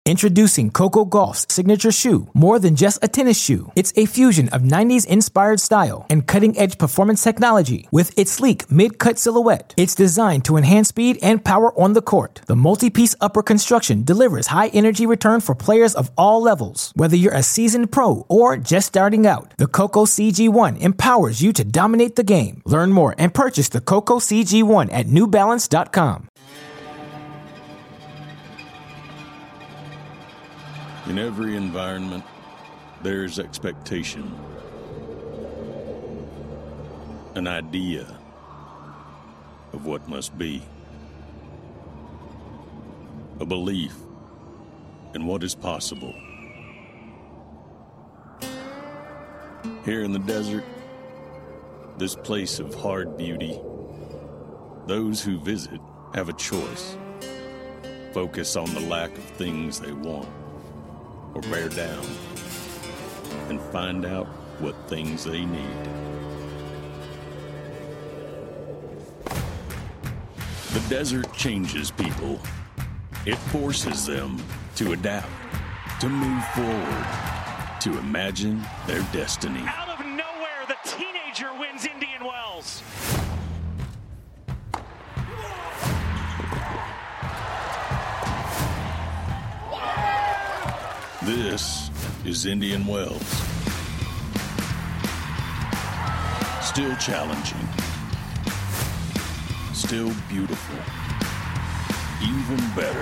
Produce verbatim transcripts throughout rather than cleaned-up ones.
Introducing Coco Gauff's signature shoe, more than just a tennis shoe. It's a fusion of nineties-inspired style and cutting-edge performance technology. With its sleek mid-cut silhouette, it's designed to enhance speed and power on the court. The multi-piece upper construction delivers high-energy return for players of all levels. Whether you're a seasoned pro or just starting out, the Coco C G one empowers you to dominate the game. Learn more and purchase the Coco C G one at new balance dot com. In every environment, there's expectation, an idea of what must be, a belief in what is possible. Here in the desert, this place of hard beauty, those who visit have a choice. Focus on the lack of things they want, or bear down and find out what things they need. The desert changes people. It forces them to adapt, to move forward, to imagine their destiny. Out of nowhere, the teenager wins Indian Wells. This is Indian Wells. Still challenging. Still beautiful. Even better.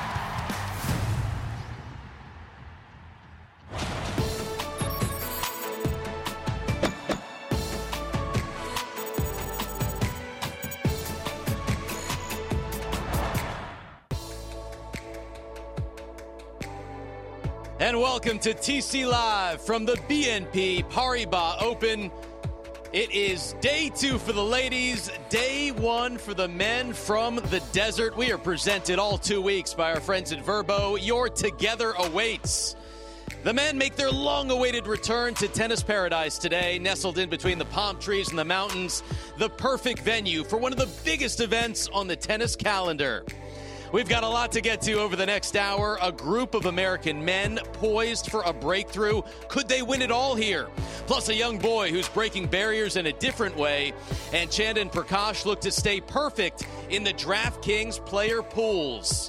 And welcome to T C Live from the B N P Paribas Open. It is day two for the ladies, day one for the men from the desert. We are presented all two weeks by our friends at Verbo. Your Together awaits. The men make their long-awaited return to Tennis Paradise today, nestled in between the palm trees and the mountains, the perfect venue for one of the biggest events on the tennis calendar. We've got a lot to get to over the next hour. A group of American men poised for a breakthrough. Could they win it all here? Plus a young boy who's breaking barriers in a different way. And Chanda and Prakash look to stay perfect in the DraftKings player pools.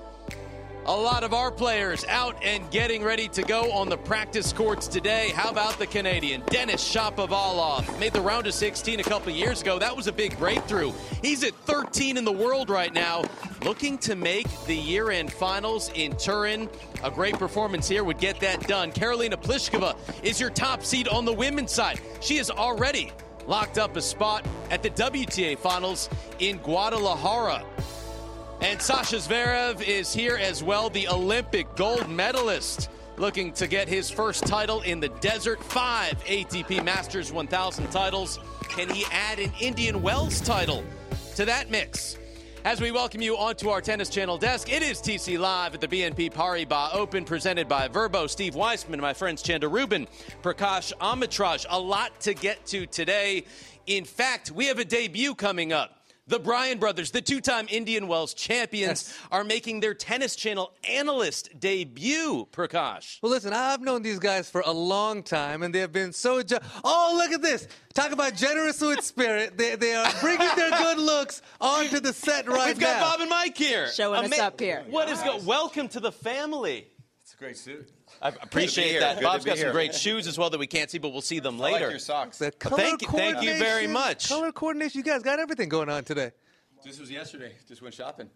A lot of our players out and getting ready to go on the practice courts today. How about the Canadian? Denis Shapovalov made the round of sixteen a couple of years ago. That was a big breakthrough. He's at thirteen in the world right now, looking to make the year-end finals in Turin. A great performance here would get that done. Karolina Pliskova is your top seed on the women's side. She has already locked up a spot at the W T A finals in Guadalajara. And Sasha Zverev is here as well, the Olympic gold medalist, looking to get his first title in the desert. Five A T P Masters one thousand titles. Can he add an Indian Wells title to that mix? As we welcome you onto our Tennis Channel desk, it is T C Live at the B N P Paribas Open, presented by Verbo. Steve Weissman, my friends Chanda Rubin, Prakash Amitraj. A lot to get to today. In fact, we have a debut coming up. The Bryan brothers, the two-time Indian Wells champions, yes, are making their Tennis Channel analyst debut, Prakash. Well, listen, I've known these guys for a long time, and they have been so... Ge- oh, look at this. Talk about generous with spirit. They, they are bringing their good looks onto the set right now. We've got Bob and Mike here. Showing Ama- us up here. What is go- Welcome to the family. It's a great suit. I appreciate that. Bob's got some great shoes as well that we can't see, but we'll see them later. I like your socks. The color thank you, thank you very much. Color coordination. You guys got everything going on today. This was yesterday. Just went shopping.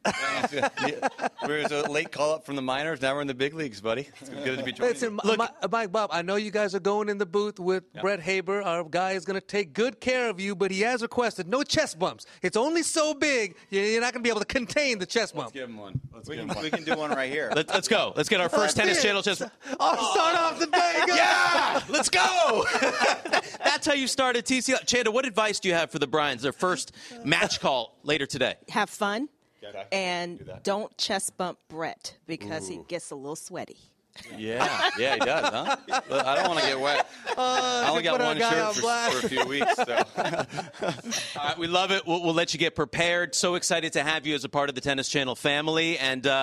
We was a late call up from the minors. Now we're in the big leagues, buddy. It's good to be joining Listen, you. Look, Mike, Bob, I know you guys are going in the booth with yeah. Brett Haber. Our guy is going to take good care of you, but he has requested no chest bumps. It's only so big, you're not going to be able to contain the chest bump. Let's give him one. Let's we, give can, him one. We can do one right here. Let, let's go. Let's get our first Tennis it. Channel chest. Oh, start off the day. Go. Yeah, let's go. That's how you started T C L. Chanda, what advice do you have for the Bryans, their first match call later today? Have fun. Yeah, and do don't chest bump Brett because Ooh. he gets a little sweaty. Yeah, yeah, he does, huh? I don't want to get wet. Uh, I only got one shirt for, for a few weeks. So. All right, we love it. We'll, we'll let you get prepared. So excited to have you as a part of the Tennis Channel family. And uh,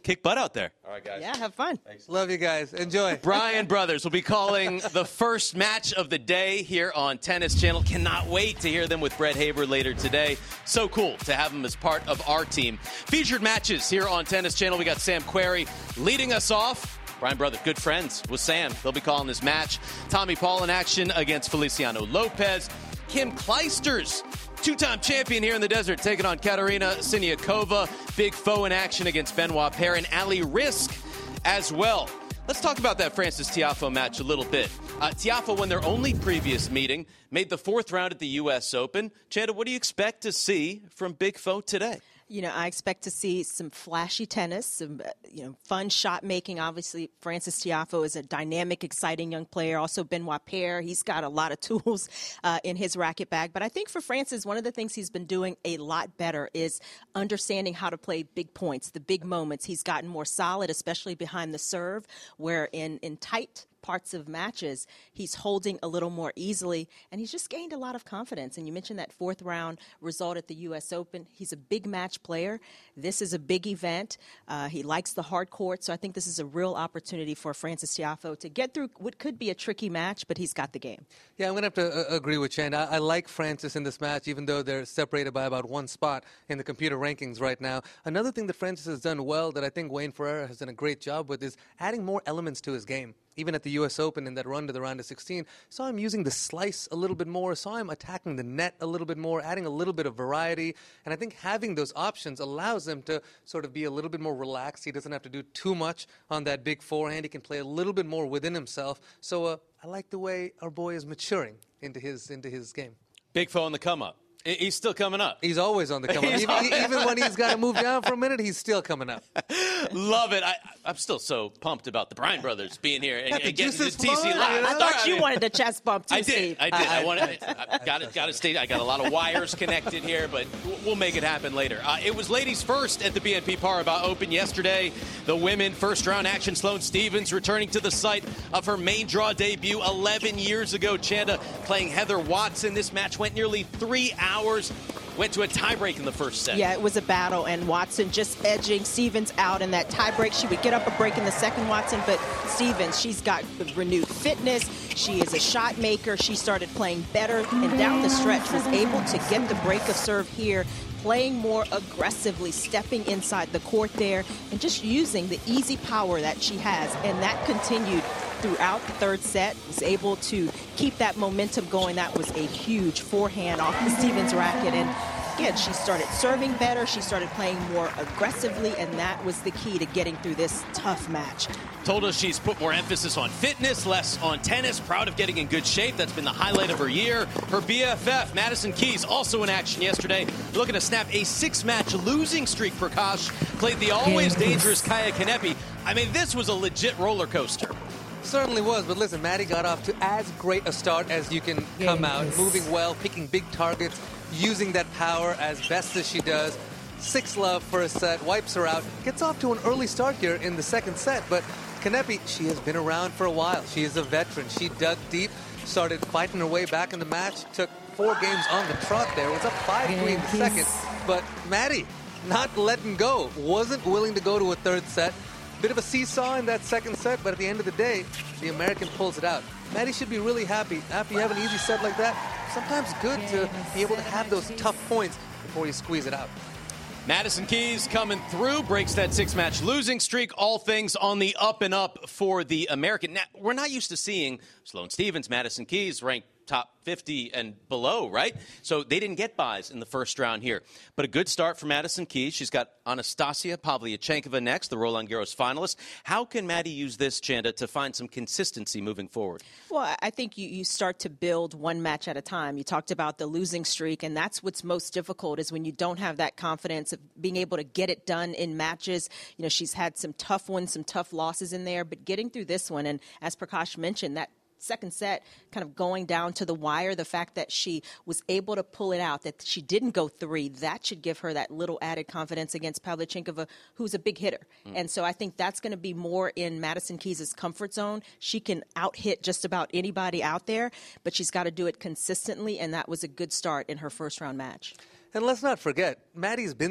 kick butt out there. All right, guys. Yeah, have fun. Thanks. Love you guys. Enjoy. Bryan Brothers will be calling the first match of the day here on Tennis Channel. Cannot wait to hear them with Brett Haber later today. So cool to have him as part of our team. Featured matches here on Tennis Channel. We got Sam Querrey leading us off. Bryan Brothers, good friends with Sam. They'll be calling this match. Tommy Paul in action against Feliciano Lopez. Kim Clijsters, two-time champion here in the desert, taking on Katerina Siniakova. Big foe in action against Benoit Paire and Ali Risk as well. Let's talk about that Frances Tiafoe match a little bit. Uh, Tiafoe won their only previous meeting, made the fourth round at the U S Open. Chanda, what do you expect to see from Big Foe today? You know, I expect to see some flashy tennis, some, you know, fun shot making. Obviously, Frances Tiafoe is a dynamic, exciting young player. Also, Benoit Paire, he's got a lot of tools uh, in his racket bag. But I think for Frances, one of the things he's been doing a lot better is understanding how to play big points, the big moments. He's gotten more solid, especially behind the serve, where in, in tight parts of matches, he's holding a little more easily, and he's just gained a lot of confidence. And you mentioned that fourth round result at the U S Open. He's a big match player. This is a big event. Uh, he likes the hard court, so I think this is a real opportunity for Frances Tiafoe to get through what could be a tricky match, but he's got the game. Yeah, I'm going to have to uh, agree with Chen. I, I like Frances in this match, even though they're separated by about one spot in the computer rankings right now. Another thing that Frances has done well that I think Wayne Ferreira has done a great job with is adding more elements to his game. Even at the U S Open in that run to the round of sixteen, saw him using the slice a little bit more, saw him attacking the net a little bit more, adding a little bit of variety. And I think having those options allows him to sort of be a little bit more relaxed. He doesn't have to do too much on that big forehand. He can play a little bit more within himself. So uh, I like the way our boy is maturing into his into his game. Big Foe on the come-up. He's still coming up. He's always on the come up. Even, even when he's got to move down for a minute, he's still coming up. Love it. I, I'm still so pumped about the Bryan Brothers being here and, Got the and getting the juices T C flowing, Live. you know? I thought you wanted a chest bump too, I did. Steve. I did. I, I wanted. I got it. Got to stay. I got a lot of wires connected here, but we'll make it happen later. Uh, it was ladies first at the B N P Paribas Open yesterday. The women first round action. Sloane Stephens returning to the site of her main draw debut eleven years ago. Chanda playing Heather Watson. This match went nearly three hours. Went to a tiebreak in the first set. Yeah, it was a battle, and Watson just edging Stephens out in that tiebreak. She would get up a break in the second, Watson, but Stephens, she's got renewed fitness. She is a shot maker. She started playing better, and down the stretch was able to get the break of serve here, playing more aggressively, stepping inside the court there, and just using the easy power that she has, and that continued throughout the third set, was able to keep that momentum going. That was a huge forehand off the Stephens racket. And again, she started serving better. She started playing more aggressively, and that was the key to getting through this tough match. Told us she's put more emphasis on fitness, less on tennis. Proud of getting in good shape. That's been the highlight of her year. Her B F F, Madison Keys, also in action yesterday, looking to snap a six-match losing streak. Prakash played the always dangerous Kaya Kanepi. I mean, this was a legit roller coaster. Certainly was, but listen, Maddie got off to as great a start as you can come out. Moving well, picking big targets, using that power as best as she does. Six love for a set, wipes her out. Gets off to an early start here in the second set, but Kanepi, she has been around for a while. She is a veteran. She dug deep, started fighting her way back in the match, took four games on the trot there. It was up five three in the second, but Maddie not letting go. Wasn't willing to go to a third set. Bit of a seesaw in that second set, but at the end of the day, the American pulls it out. Maddie should be really happy. After you have an easy set like that, sometimes good to be able to have those tough points before you squeeze it out. Madison Keys coming through, breaks that six-match losing streak. All things on the up and up for the American. Now, we're not used to seeing Sloane Stephens, Madison Keys ranked top fifty and below, right? So they didn't get buys in the first round here. But a good start for Madison Keys. She's got Anastasia Pavlyuchenkova next, the Roland Garros finalist. How can Maddie use this, Chanda, to find some consistency moving forward? Well, I think you, you start to build one match at a time. You talked about the losing streak, and that's what's most difficult is when you don't have that confidence of being able to get it done in matches. You know, she's had some tough ones, some tough losses in there, but getting through this one, and as Prakash mentioned, that second set kind of going down to the wire, the fact that she was able to pull it out, that she didn't go three, that should give her that little added confidence against Pavlyuchenkova, who's a big hitter. Mm. And so I think that's going to be more in Madison Keys' comfort zone. She can out-hit just about anybody out there, but she's got to do it consistently, and that was a good start in her first-round match. And let's not forget, Maddie's been there.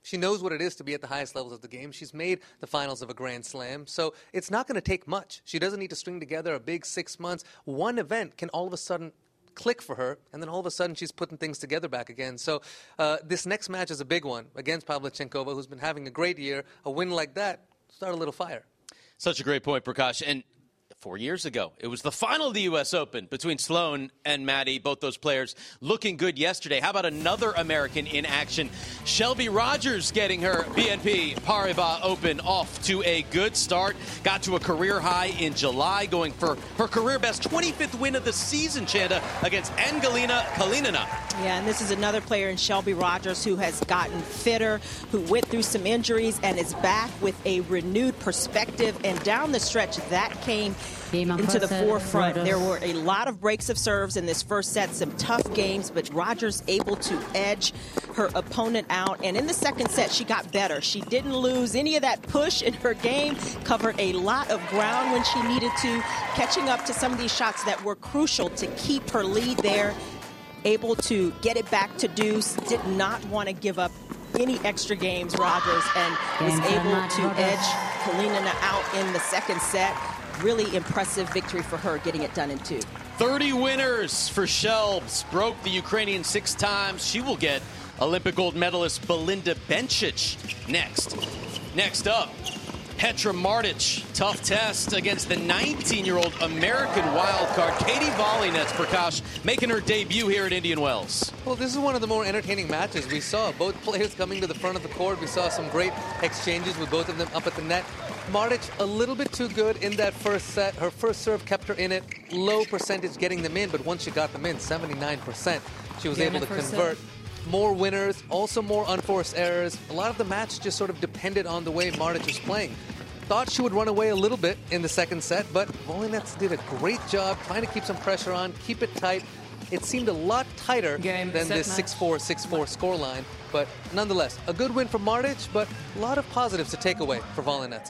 She knows what it is to be at the highest levels of the game. She's made the finals of a Grand Slam, so it's not going to take much. She doesn't need to string together a big six months. One event can all of a sudden click for her, and then all of a sudden she's putting things together back again. So uh, this next match is a big one against Pavlyuchenkova, who's been having a great year. A win like that, start a little fire. Such a great point, Prakash. And four years ago, it was the final of the U S Open between Sloane and Maddie. Both those players looking good yesterday. How about another American in action? Shelby Rogers getting her B N P Paribas Open off to a good start. Got to a career high in July, going for her career best twenty-fifth win of the season, Chanda, against Angelina Kalinina. Yeah, and this is another player in Shelby Rogers who has gotten fitter, who went through some injuries and is back with a renewed perspective. And down the stretch, that came into the forefront. There were a lot of breaks of serves in this first set, some tough games, but Rogers able to edge her opponent out. And in the second set, she got better. She didn't lose any of that push in her game, covered a lot of ground when she needed to, catching up to some of these shots that were crucial to keep her lead there, able to get it back to deuce, did not want to give up any extra games, Rogers, and was able to edge Kalinina out in the second set. Really impressive victory for her, getting it done in two. thirty winners for Shelbs. Broke the Ukrainian six times. She will get Olympic gold medalist Belinda Bencic next. Next up, Petra Martic. Tough test against the nineteen-year-old American wildcard Katie Volynets, Prakash, making her debut here at Indian Wells. Well, this is one of the more entertaining matches we saw. Both players coming to the front of the court. We saw some great exchanges with both of them up at the net. Martic a little bit too good in that first set. Her first serve kept her in it. Low percentage getting them in, but once she got them in, seventy-nine percent, she was able to convert. More winners, also more unforced errors. A lot of the match just sort of depended on the way Martic was playing. Thought she would run away a little bit in the second set, but Volynets did a great job trying to keep some pressure on, keep it tight. It seemed a lot tighter Game, than this six four, six four scoreline, but nonetheless, a good win for Martic, but a lot of positives to take away for Volynets.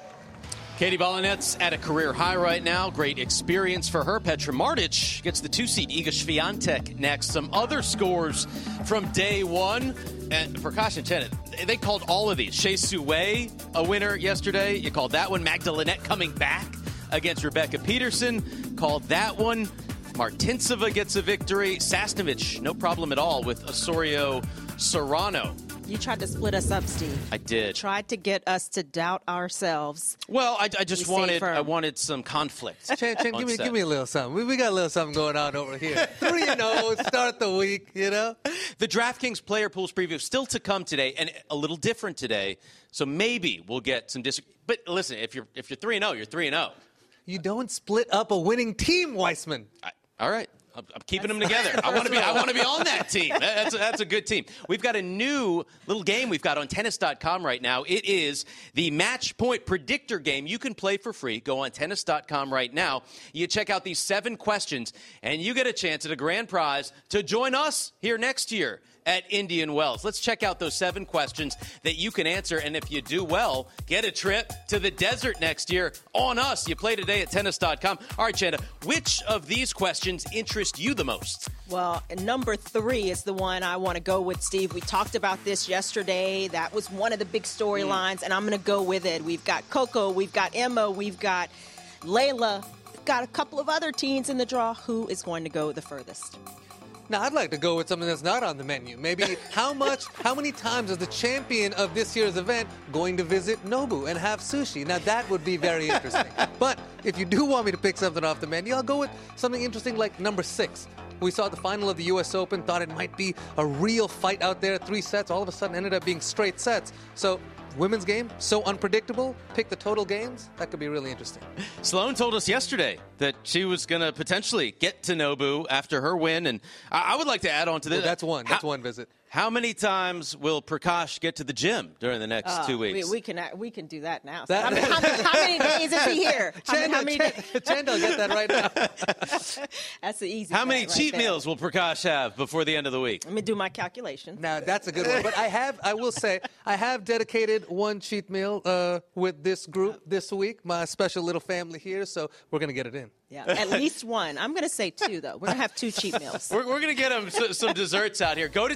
Katie Volynets at a career high right now. Great experience for her. Petra Martic gets the two-seed Iga Swiatek next. Some other scores from day one. And Prakash and Chen, they called all of these. Shea Suwei, a winner yesterday. You called that one. Magda Linette coming back against Rebecca Peterson. Called that one. Martinsova gets a victory. Sasnovich, no problem at all with Osorio Serrano. You tried to split us up, Steve. I did. You tried to get us to doubt ourselves. Well, I, I just we wanted I wanted some conflict. Chen, Chen, give me give me a little something. We, we got a little something going on over here. three and oh, start the week, you know? The DraftKings Player Pools preview still to come today, and a little different today. So maybe we'll get some dis. But listen, if you're if you're three and oh, you're three and oh. You don't split up a winning team, Weissman. I, all right. I'm keeping them together. I want to be. I want to be on that team. That's a, that's a good team. We've got a new little game we've got on tennis dot com right now. It is the Match Point Predictor game. You can play for free. Go on tennis dot com right now. You check out these seven questions, and you get a chance at a grand prize to join us here next year at Indian Wells. Let's check out those seven questions that you can answer, and if you do well, get a trip to the desert next year on us. You play today at tennis dot com. All right, Chanda, which of these questions interest you the most? Well, number three is the one I want to go with, Steve. We talked about this yesterday. That was one of the big storylines, mm. and I'm going to go with it. We've got Coco, we've got Emma, we've got Layla, we've got a couple of other teens in the draw. Who is going to go the furthest? Now, I'd like to go with something that's not on the menu. Maybe how much, how many times is the champion of this year's event going to visit Nobu and have sushi? Now, that would be very interesting. But if you do want me to pick something off the menu, I'll go with something interesting like number six. We saw the final of the U S Open, thought it might be a real fight out there, three sets. All of a sudden ended up being straight sets. So women's game, so unpredictable. Pick the total games. That could be really interesting. Sloane told us yesterday that she was going to potentially get to Nobu after her win. And I would like to add on to this. Well, that's one. That's how, one visit. How many times will Prakash get to the gym during the next uh, two weeks? We, we can we can do that now. That, how, many, how, many, how many days is he here? Chanda, how many, how many days? Chanda will get that right now. That's the easy How many right cheat there. meals will Prakash have before the end of the week? Let me do my calculation. Now, that's a good one. But I have, I will say, I have dedicated one cheat meal uh, with this group this week, my special little family here, so we're going to get it in. Yeah, at least one. I'm going to say two, though. We're going to have two cheat meals. We're, we're going to get them some desserts out here. Go to tennis dot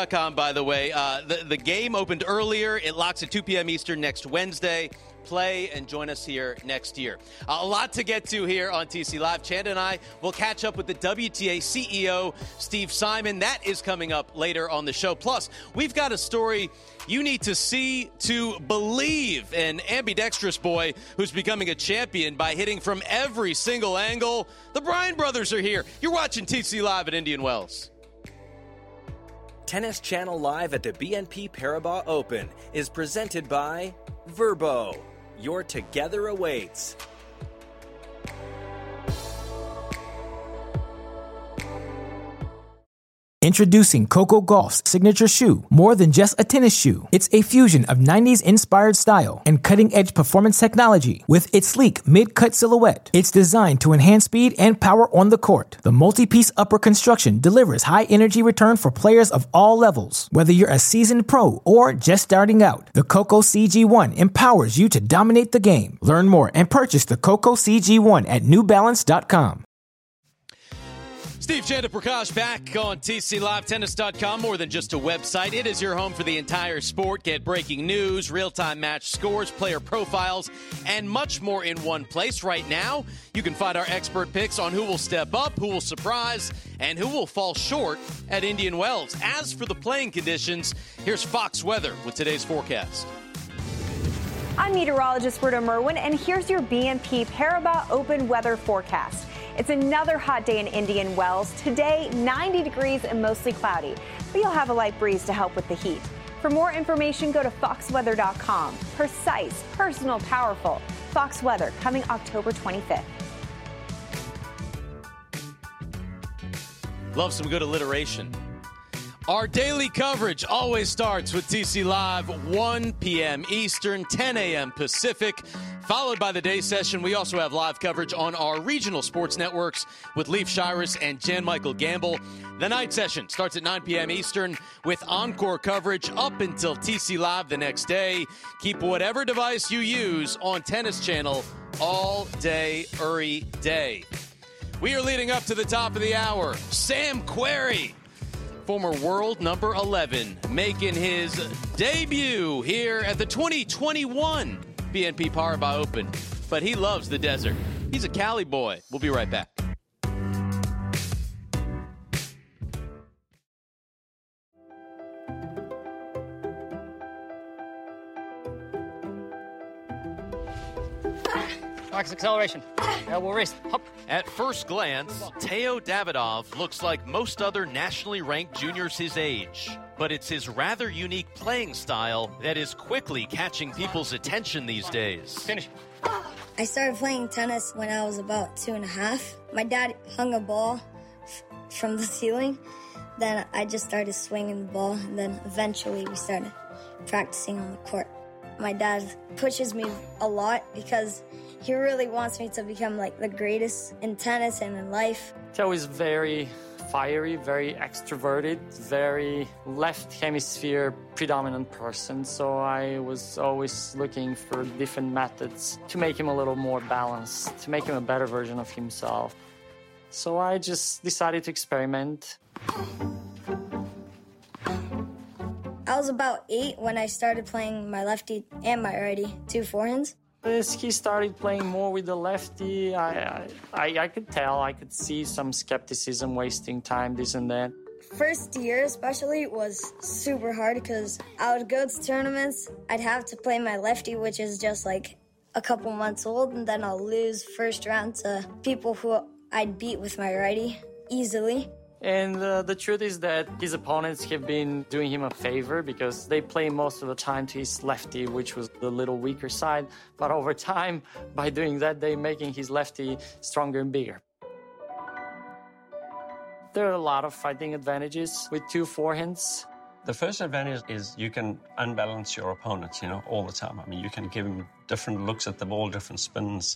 dot com, by the way. Uh, the, the game opened earlier. It locks at two p.m. Eastern next Wednesday. Play and join us here next year. Uh, a lot to get to here on T C Live. Chanda and I will catch up with the W T A C E O, Steve Simon. That is coming up later on the show. Plus, we've got a story you need to see to believe. An ambidextrous boy who's becoming a champion by hitting from every single angle. The Bryan brothers are here. You're watching T C Live at Indian Wells. Tennis Channel Live at the B N P Paribas Open is presented by Vrbo. Your together awaits. Introducing Coco Gauff's signature shoe, more than just a tennis shoe. It's a fusion of nineties-inspired style and cutting-edge performance technology with its sleek mid-cut silhouette. It's designed to enhance speed and power on the court. The multi-piece upper construction delivers high-energy return for players of all levels. Whether you're a seasoned pro or just starting out, the Coco C G one empowers you to dominate the game. Learn more and purchase the Coco C G one at new balance dot com. Steve Chanda Prakash back on T C Live, tennis dot com, more than just a website. It is your home for the entire sport. Get breaking news, real-time match scores, player profiles, and much more in one place. Right now, you can find our expert picks on who will step up, who will surprise, and who will fall short at Indian Wells. As for the playing conditions, here's Fox Weather with today's forecast. I'm meteorologist Britta Merwin, and here's your B N P Paribas Open weather forecast. It's another hot day in Indian Wells. Today, ninety degrees and mostly cloudy, but you'll have a light breeze to help with the heat. For more information, go to fox weather dot com. Precise, personal, powerful. Fox Weather, coming October twenty-fifth. Love some good alliteration. Our daily coverage always starts with T C Live, one p.m. Eastern, ten a.m. Pacific, followed by the day session. We also have live coverage on our regional sports networks with Leif Shiras and Jan Michael Gamble. The night session starts at nine p.m. Eastern with encore coverage up until T C Live the next day. Keep whatever device you use on Tennis Channel all day, every day. We are leading up to the top of the hour. Sam Querrey, former world number eleven, making his debut here at the twenty twenty-one B N P Paribas Open. But he loves the desert. He's a Cali boy. We'll be right back. Max acceleration. Elbow wrist. Hop. At first glance, Teo Davidov looks like most other nationally ranked juniors his age. But it's his rather unique playing style that is quickly catching people's attention these days. Finish. I started playing tennis when I was about two and a half. My dad hung a ball f- from the ceiling. Then I just started swinging the ball, and then eventually we started practicing on the court. My dad pushes me a lot because he really wants me to become like the greatest in tennis and in life. Teo is very fiery, very extroverted, very left hemisphere predominant person. So I was always looking for different methods to make him a little more balanced, to make him a better version of himself. So I just decided to experiment. I was about eight when I started playing my lefty and my righty, two forehands. As he started playing more with the lefty, I, I, I could tell, I could see some skepticism, wasting time, this and that. First year especially was super hard because I would go to tournaments, I'd have to play my lefty, which is just like a couple months old, and then I'll lose first round to people who I'd beat with my righty easily. And uh, the truth is that his opponents have been doing him a favor because they play most of the time to his lefty, which was the little weaker side. But over time, by doing that, they're making his lefty stronger and bigger. There are a lot of fighting advantages with two forehands. The first advantage is you can unbalance your opponents, you know, all the time. I mean, you can give them different looks at the ball, different spins.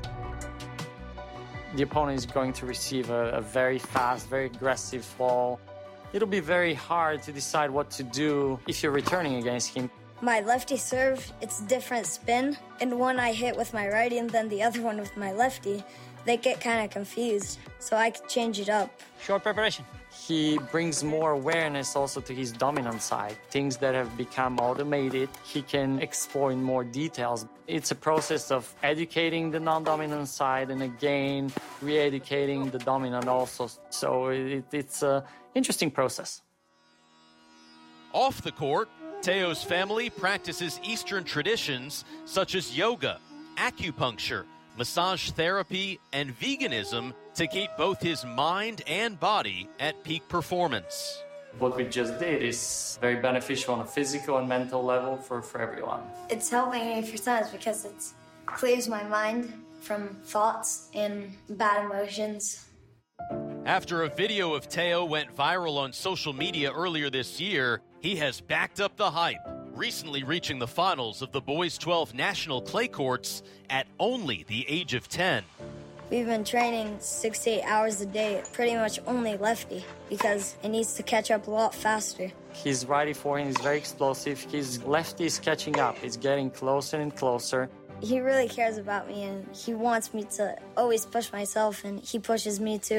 The opponent is going to receive a, a very fast, very aggressive ball. It'll be very hard to decide what to do if you're returning against him. My lefty serve, it's different spin, and one I hit with my righty and then the other one with my lefty, they get kind of confused, so I could change it up. Short preparation. He brings more awareness also to his dominant side. Things that have become automated, he can explore in more details. It's a process of educating the non-dominant side and again, re-educating the dominant also. So it, it's an interesting process. Off the court, Theo's family practices Eastern traditions such as yoga, acupuncture, massage therapy, and veganism to keep both his mind and body at peak performance. What we just did is very beneficial on a physical and mental level for, for everyone. It's helping me for tennis because it clears my mind from thoughts and bad emotions. After a video of Theo went viral on social media earlier this year, he has backed up the hype, recently reaching the finals of the Boys twelve National Clay Courts at only the age of ten. We've been training six to eight hours a day, pretty much only lefty, because it needs to catch up a lot faster. His righty forehand is very explosive. His lefty is catching up. It's getting closer and closer. He really cares about me, and he wants me to always push myself, and he pushes me too.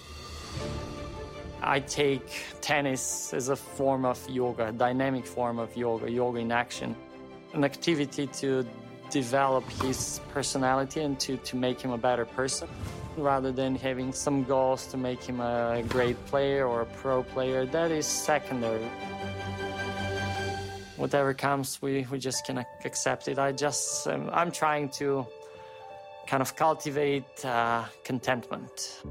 I take tennis as a form of yoga, a dynamic form of yoga, yoga in action, an activity to develop his personality and to, to make him a better person, rather than having some goals to make him a great player or a pro player. That is secondary. Whatever comes, we, we just can accept it. I just, um, I'm trying to kind of cultivate uh, contentment.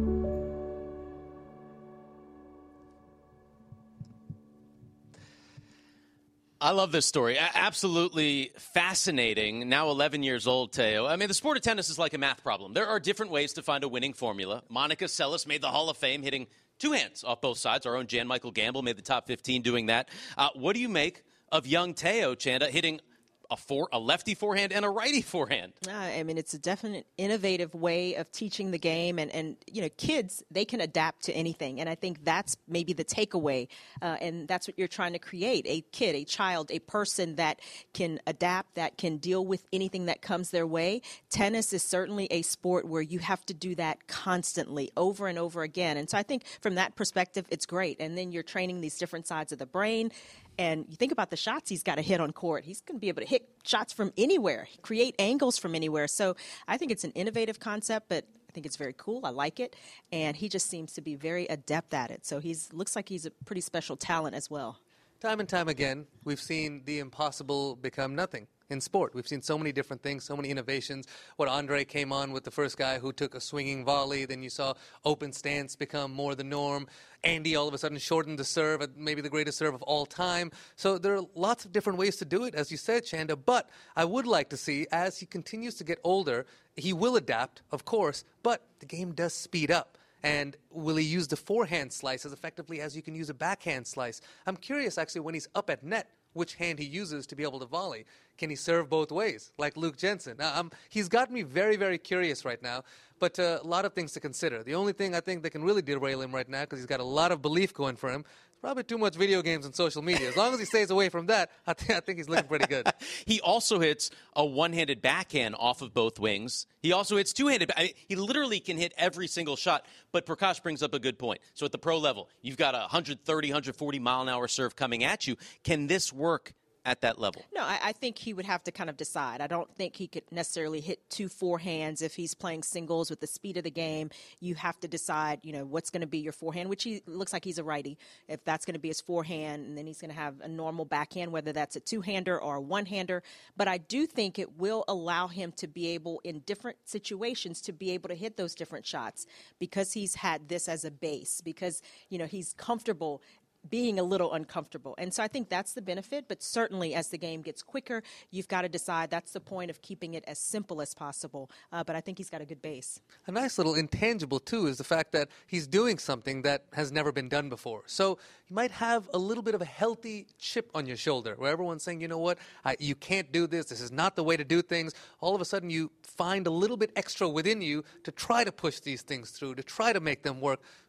I love this story. A- absolutely fascinating. Now eleven years old, Theo. I mean, the sport of tennis is like a math problem. There are different ways to find a winning formula. Monica Seles made the Hall of Fame hitting two hands off both sides. Our own Jan Michael Gamble made the top fifteen doing that. Uh, what do you make of young Theo, Chanda, hitting a, four, a lefty forehand and a righty forehand? Uh, I mean, it's a definite innovative way of teaching the game. And, and, you know, kids, they can adapt to anything. And I think that's maybe the takeaway. Uh, and that's what you're trying to create, a kid, a child, a person that can adapt, that can deal with anything that comes their way. Tennis is certainly a sport where you have to do that constantly, over and over again. And so I think from that perspective, it's great. And then you're training these different sides of the brain. And you think about the shots he's got to hit on court. He's going to be able to hit shots from anywhere, create angles from anywhere. So I think it's an innovative concept, but I think it's very cool. I like it. And he just seems to be very adept at it. So he's looks like he's a pretty special talent as well. Time and time again, we've seen the impossible become nothing. In sport, we've seen so many different things, so many innovations. What Andre came on with, the first guy who took a swinging volley. Then you saw open stance become more the norm. Andy all of a sudden shortened the serve at maybe the greatest serve of all time. So there are lots of different ways to do it, as you said, Chanda. But I would like to see, as he continues to get older, he will adapt, of course, but the game does speed up. And will he use the forehand slice as effectively as you can use a backhand slice? I'm curious, actually, when he's up at net, which hand he uses to be able to volley. Can he serve both ways, like Luke Jensen? Now, um, he's got me very, very curious right now, but uh, a lot of things to consider. The only thing I think that can really derail him right now, because he's got a lot of belief going for him, is probably too much video games and social media. As long as he stays away from that, I, th- I think he's looking pretty good. He also hits a one-handed backhand off of both wings. He also hits two-handed. I mean, he literally can hit every single shot, but Prakash brings up a good point. So at the pro level, you've got a one thirty, one forty mile an hour serve coming at you. Can this work at that level? No, I, I think he would have to kind of decide. I don't think he could necessarily hit two forehands if he's playing singles with the speed of the game. You have to decide, you know, what's going to be your forehand, which he looks like he's a righty. If that's going to be his forehand, and then he's going to have a normal backhand, whether that's a two-hander or a one-hander. But I do think it will allow him to be able, in different situations, to be able to hit those different shots because he's had this as a base, because, you know, he's comfortable being a little uncomfortable. And so I think that's the benefit, but certainly as the game gets quicker, you've got to decide. That's the point of keeping it as simple as possible. Uh, but I think he's got a good base. A nice little intangible, too, is the fact that he's doing something that has never been done before. So you might have a little bit of a healthy chip on your shoulder where everyone's saying, you know what, I, you can't do this. This is not the way to do things. All of a sudden you find a little bit extra within you to try to push these things through, to try to make them work.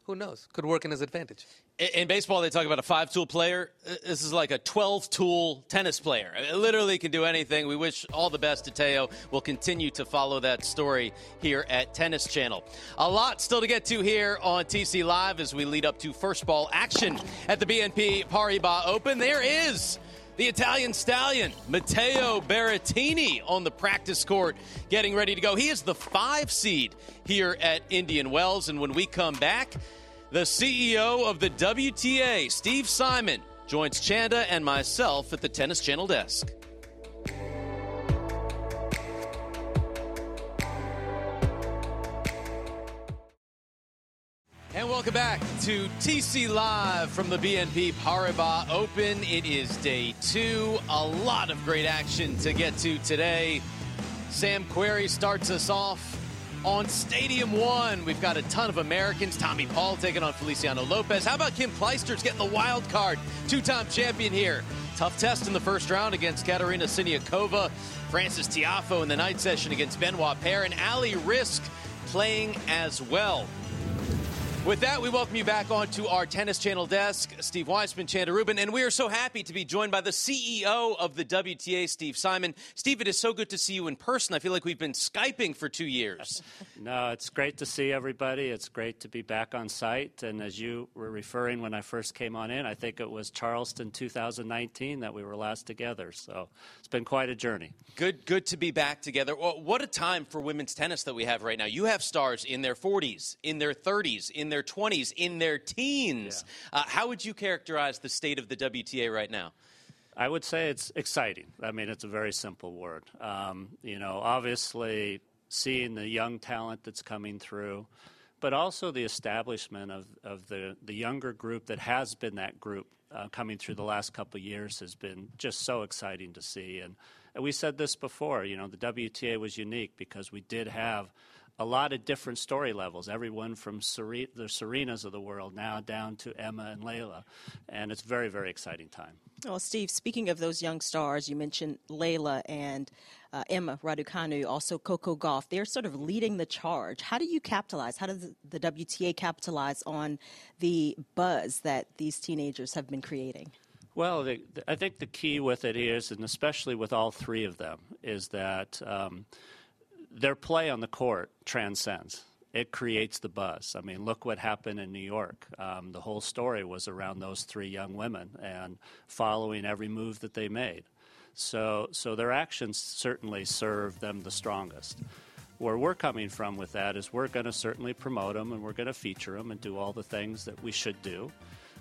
who knows? Could work in his advantage. In baseball, they talk about a five-tool player. This is like a twelve-tool tennis player. It literally can do anything. We wish all the best to Teo. We'll continue to follow that story here at Tennis Channel. A lot still to get to here on T C Live as we lead up to first ball action at the B N P Paribas Open. There is the Italian stallion, Matteo Berrettini, on the practice court, getting ready to go. He is the five seed here at Indian Wells. And when we come back, the C E O of the W T A, Steve Simon, joins Chanda and myself at the Tennis Channel desk. And welcome back to T C Live from the B N P Paribas Open. It is day two. A lot of great action to get to today. Sam Querrey starts us off on Stadium One. We've got a ton of Americans. Tommy Paul taking on Feliciano Lopez. How about Kim Clijsters getting the wild card? Two-time champion here. Tough test in the first round against Katerina Siniakova. Frances Tiafoe in the night session against Benoit Paire. And Ali Risk playing as well. With that, we welcome you back onto our Tennis Channel desk. Steve Weissman, Chanda Rubin, and we are so happy to be joined by the C E O of the W T A, Steve Simon. Steve, it is so good to see you in person. I feel like we've been Skyping for two years. No, it's great to see everybody. It's great to be back on site. And as you were referring when I first came on in, I think it was Charleston two thousand nineteen that we were last together. So it's been quite a journey. Good, good to be back together. Well, what a time for women's tennis that we have right now. You have stars in their forties, in their thirties, in their twenties, in their teens. Yeah. Uh, how would you characterize the state of the W T A right now? I would say it's exciting. I mean, it's a very simple word. Um, you know, obviously seeing the young talent that's coming through, but also the establishment of, of the, the younger group that has been that group uh, coming through the last couple of years has been just so exciting to see. And, and we said this before, you know, the W T A was unique because we did have a lot of different story levels, everyone from Sere- the Serenas of the world now down to Emma and Layla. And it's a very, very exciting time. Well, Steve, speaking of those young stars, you mentioned Layla and uh, Emma Raducanu, also Coco Gauff. They're sort of leading the charge. How do you capitalize? How does the W T A capitalize on the buzz that these teenagers have been creating? Well, the, the, I think the key with it is, and especially with all three of them, is that um, their play on the court transcends. It creates the buzz. I mean, look what happened in New York. Um, the whole story was around those three young women and following every move that they made. So, so their actions certainly serve them the strongest. Where we're coming from with that is we're going to certainly promote them and we're going to feature them and do all the things that we should do.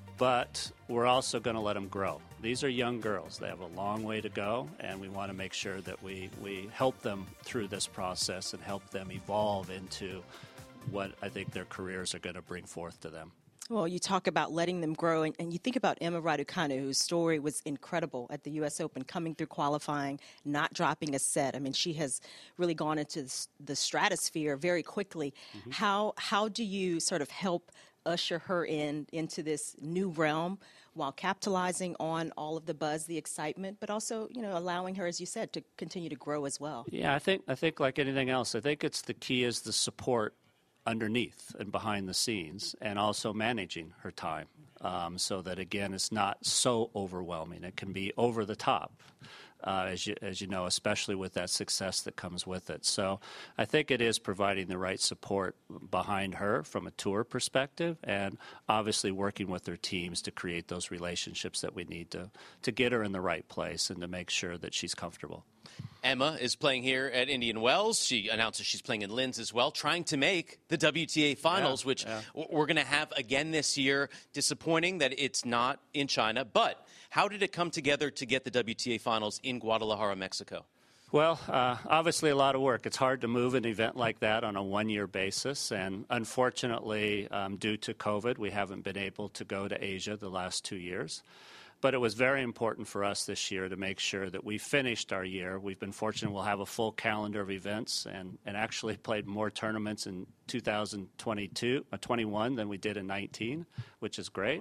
But we're also going to let them grow. These are young girls. They have a long way to go, and we want to make sure that we, we help them through this process and help them evolve into what I think their careers are going to bring forth to them. Well, you talk about letting them grow, and, and you think about Emma Raducanu, whose story was incredible at the U S Open, coming through qualifying, not dropping a set. I mean, she has really gone into the stratosphere very quickly. Mm-hmm. How how do you sort of help usher her in into this new realm while capitalizing on all of the buzz, the excitement, but also, you know, allowing her, as you said, to continue to grow as well? Yeah, I think I think like anything else, I think it's the key is the support underneath and behind the scenes, and also managing her time um, so that, again, it's not so overwhelming. It can be over the top, uh, as you as you know, especially with that success that comes with it. So I think it is providing the right support behind her from a tour perspective, and obviously working with their teams to create those relationships that we need to, to get her in the right place and to make sure that she's comfortable. Emma is playing here at Indian Wells. She announces she's playing in Linz as well, trying to make the W T A Finals, yeah, which yeah. we're going to have again this year. Disappointing that it's not in China, but how did it come together to get the W T A Finals in Guadalajara, Mexico? Well, uh, obviously a lot of work. It's hard to move an event like that on a one-year basis, and unfortunately, um, due to COVID, we haven't been able to go to Asia the last two years. But it was very important for us this year to make sure that we finished our year. We've been fortunate we'll have a full calendar of events and, and actually played more tournaments in two thousand twenty-two, uh, twenty-one than we did in nineteen, which is great.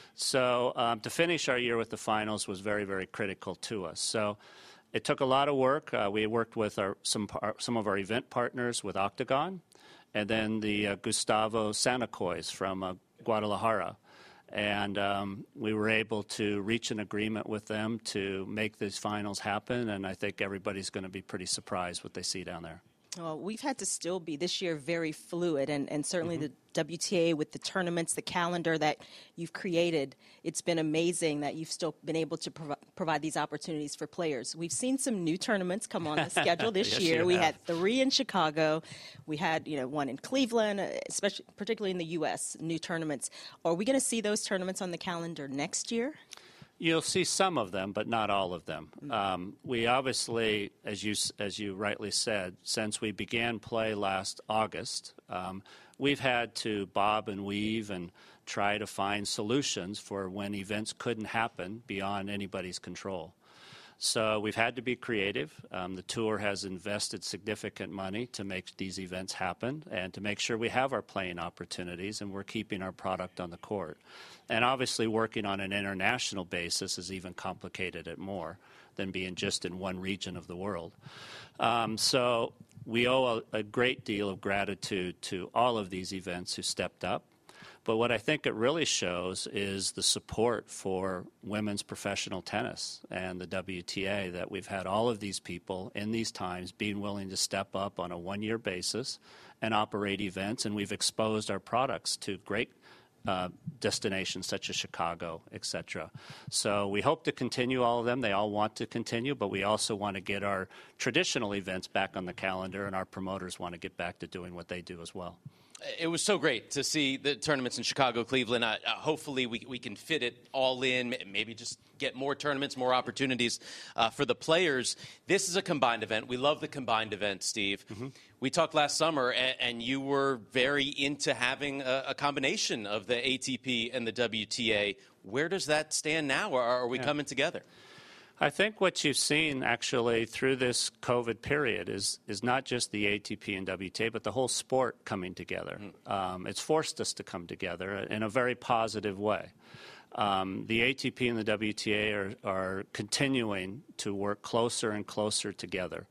So um, to finish our year with the finals was very, very critical to us. So it took a lot of work. Uh, we worked with our, some, par- some of our event partners with Octagon, and then the uh, Gustavo Sanacois from uh, Guadalajara. And um, we were able to reach an agreement with them to make these finals happen, and I think everybody's going to be pretty surprised what they see down there. Well, we've had to still be this year very fluid, and, and certainly Mm-hmm. the W T A with the tournaments, the calendar that you've created, it's been amazing that you've still been able to prov- provide these opportunities for players. We've seen some new tournaments come on the schedule this Yes, year. you We have. had three in Chicago. We had, you know, one in Cleveland, especially particularly in the U S, new tournaments. Are we going to see those tournaments on the calendar next year? You'll see some of them, but not all of them. Um, we obviously, as you as you rightly said, since we began play last August, um, we've had to bob and weave and try to find solutions for when events couldn't happen beyond anybody's control. So we've had to be creative. Um, the tour has invested significant money to make these events happen and to make sure we have our playing opportunities and we're keeping our product on the court. And obviously working on an international basis has even complicated it more than being just in one region of the world. Um, so we owe a, a great deal of gratitude to all of these events who stepped up. But what I think it really shows is the support for women's professional tennis and the W T A, that we've had all of these people in these times being willing to step up on a one-year basis and operate events, and we've exposed our products to great uh, destinations such as Chicago, et cetera. So we hope to continue all of them. They all want to continue, but we also want to get our traditional events back on the calendar, and our promoters want to get back to doing what they do as well. It was so great to see the tournaments in Chicago, Cleveland. Uh, uh, hopefully we, we can fit it all in, maybe just get more tournaments, more opportunities uh, for the players. This is a combined event. We love the combined event, Steve. Mm-hmm. We talked last summer, and, and you were very into having a, a combination of the A T P and the W T A. Where does that stand now, or are we yeah. coming together? I think what you've seen actually through this COVID period is is not just the A T P and W T A, but the whole sport coming together. Mm. Um, it's forced us to come together in a very positive way. Um, the A T P and the W T A are, are continuing to work closer and closer together.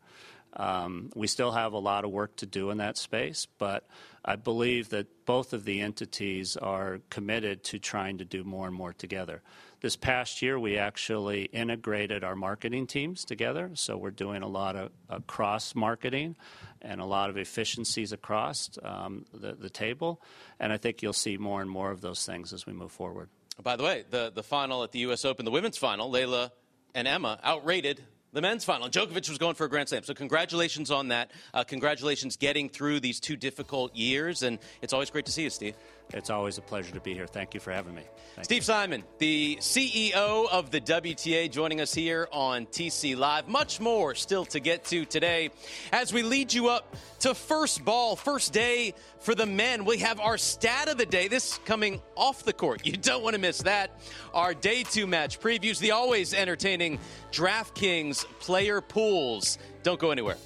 Um, we still have a lot of work to do in that space, but I believe that both of the entities are committed to trying to do more and more together. This past year, we actually integrated our marketing teams together, so we're doing a lot of uh, cross-marketing and a lot of efficiencies across um, the, the table, and I think you'll see more and more of those things as we move forward. By the way, the, the final at the U S Open, the women's final, Layla and Emma outrated the men's final. Djokovic was going for a Grand Slam. So congratulations on that. Uh, congratulations getting through these two difficult years. And it's always great to see you, Steve. It's always a pleasure to be here. Thank you for having me. Thank Steve you. Simon, the C E O of the W T A, joining us here on T C Live. Much more still to get to today as we lead you up to first ball, first day for the men. We have our stat of the day. This coming off the court. You don't want to miss that. Our day two match previews, the always entertaining DraftKings player pools. Don't go anywhere.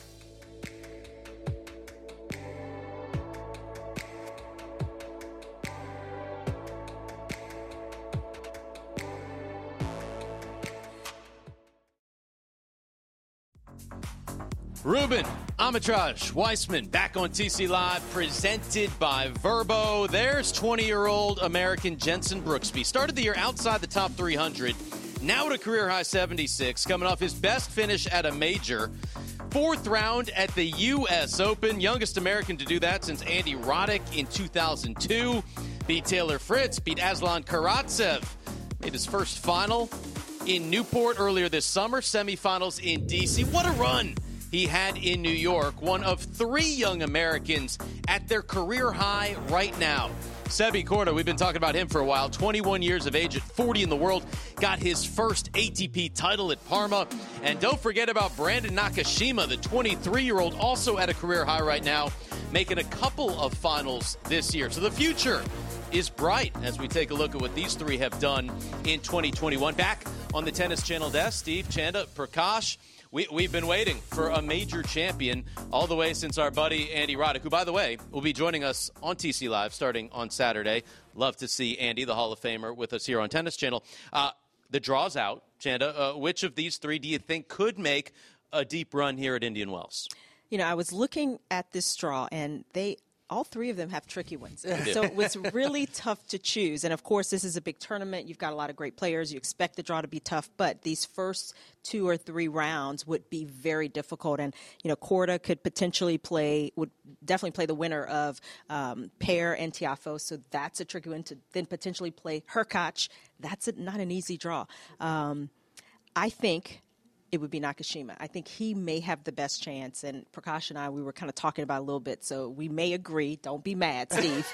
Ruben Armitage Weissman back on T C Live, presented by Verbo. There's twenty-year-old American Jenson Brooksby. Started the year outside the top three hundred, now at a career-high seventy-six, coming off his best finish at a major. Fourth round at the U S Open, youngest American to do that since Andy Roddick in two thousand two. Beat Taylor Fritz, beat Aslan Karatsev. Made his first final in Newport earlier this summer, semifinals in D C. What a run he had in New York, one of three young Americans at their career high right now. Sebi Korda, we've been talking about him for a while, twenty-one years of age at forty in the world, got his first A T P title at Parma. And don't forget about Brandon Nakashima, the twenty-three-year-old, also at a career high right now, making a couple of finals this year. So the future is bright as we take a look at what these three have done in twenty twenty-one. Back on the Tennis Channel desk, Steve, Chanda, Prakash. We, we've been waiting for a major champion all the way since our buddy Andy Roddick, who, by the way, will be joining us on T C Live starting on Saturday. Love to see Andy, the Hall of Famer, with us here on Tennis Channel. Uh, the draw's out. Chanda, uh, which of these three do you think could make a deep run here at Indian Wells? You know, I was looking at this draw, and they all three of them have tricky ones. So it was really tough to choose. And, of course, this is a big tournament. You've got a lot of great players. You expect the draw to be tough. But these first two or three rounds would be very difficult. And, you know, Korda could potentially play, would definitely play the winner of um, Paire and Tiafoe. So that's a tricky one to then potentially play Hurkacz. That's a, not an easy draw. Um, I think it would be Nakashima. I think he may have the best chance. And Prakash and I, we were kind of talking about it a little bit, so we may agree. Don't be mad, Steve.